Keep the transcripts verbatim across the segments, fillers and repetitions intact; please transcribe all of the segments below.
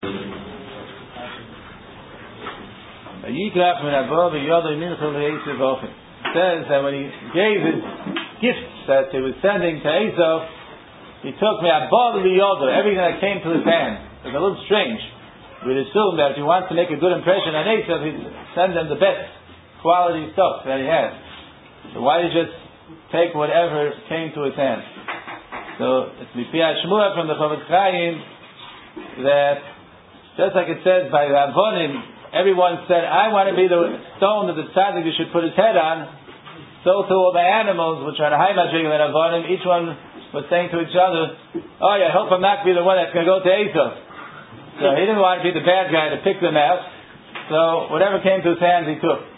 Yikrach min Abba v'yodei mincha le'Esav ofen. It says that when he gave his gifts that he was sending to Esav, he took me Abba v'yodei, everything that came to his hand. It's a little strange. We'd assume that if he wants to make a good impression on Esav, he'd send them the best quality stuff that he had. So why did he just take whatever came to his hand? So it's Mipiyah Shmuel from the Chavetz Chaim that just like it says by the Avonim, everyone said, I want to be the stone that the tzaddik should put his head on. So to all the animals which are in a high madrigal and Avonim, each one was saying to each other, oh yeah, I hope I'm not be the one that's going to go to Esav. So he didn't want to be the bad guy to pick them out. So whatever came to his hands he took.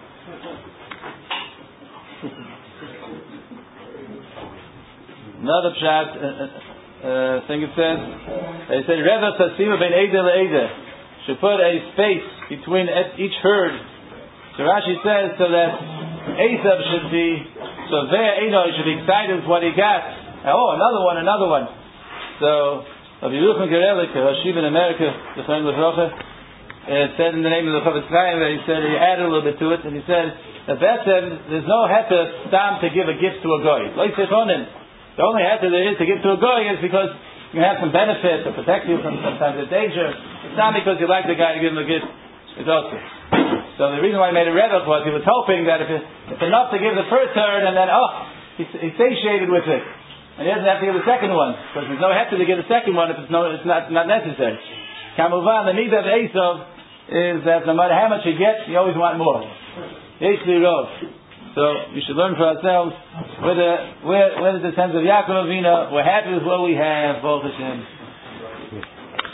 Another pshat, uh, uh, thing it says, they said, Reva Tasima ben Eder le'Eder, should put a space between each herd. So Rashi says, so that Esav should be, so there Eno should be excited with what he got. Oh, another one, another one. So, Rabbi Yerucham Gerelik, Hashiv in America, the friend of Rocha, it said in the name of the Chavetz Chaim, that he said, he added a little bit to it, and he said, that there's no heter stam to give a gift to a goy. Like Sechonin. The only heter there is to give to a goy is because you have some benefit to protect you from sometimes the danger. It's not because you like the guy to give him a gift. It's also. So the reason why he made a rebel was he was hoping that if it's enough to give the first turn and then, oh, he's, he's satiated with it. And he doesn't have to give the second one. Because there's no heter to give the second one if it's, no, it's not, not necessary. Kamuvan, the need of Esav is that no matter how much you get, you always want more. Yeshli Rov. So we should learn for ourselves where the where where the descendants of Yaakov Avinu, we're happy with what we have, both Hashem.